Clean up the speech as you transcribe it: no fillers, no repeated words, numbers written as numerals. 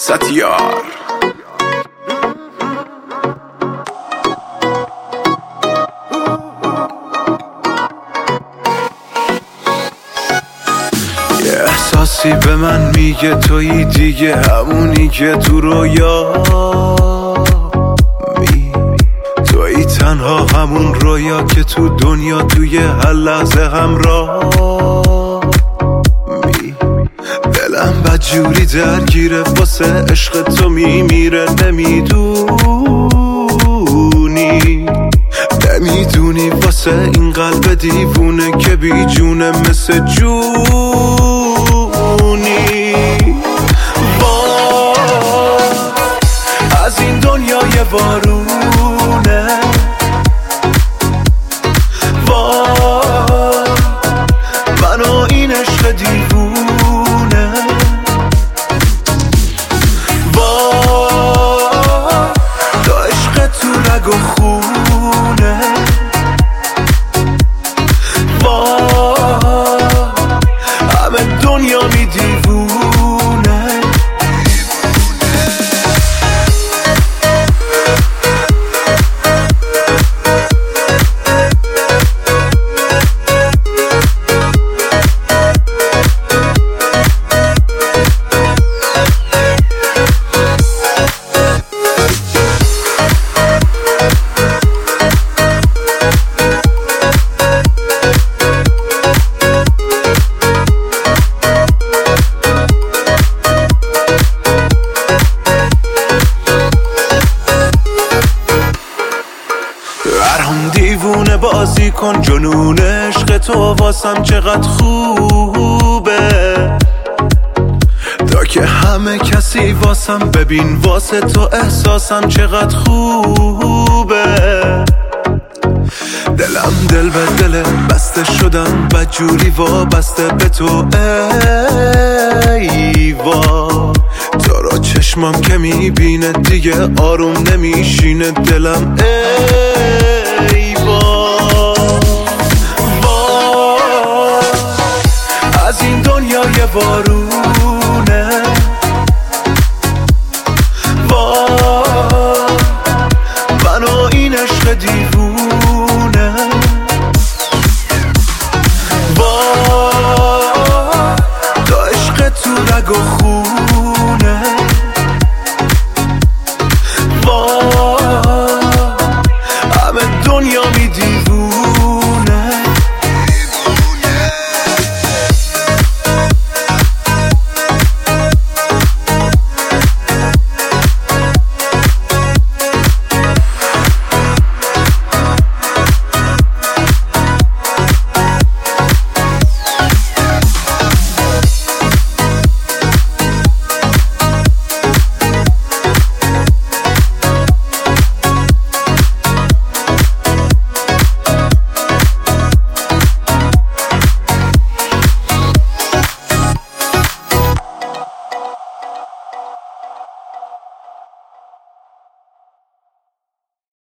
ستیار. یه احساسی به من میگه تویی دیگه، همونی که تو رویا تویی، تنها همون رویا که تو دنیا توی هر لحظه همراه می. دلم بدجوری درگیره واسه عشق تو میمیره، نمیدونی واسه این قلب دیوونه که بی جونه مثل جونی. از این دنیای وارونه من و این عشق دیوونه، دا عشق تو رگ و خونه، همه دنیا می دیوونه. برام دیوونه بازی کن، جنون عشق تو واسم چقدر خوبه، تا که همه کسی واسم ببین واسه تو احساسم چقدر خوبه. دلم دل به دل بسته شدم بدجوری وابسته به تو، ای وا تو را چشمم که میبینه دیگه آروم نمیشینه دلم، ای وا از این دنیای وارونه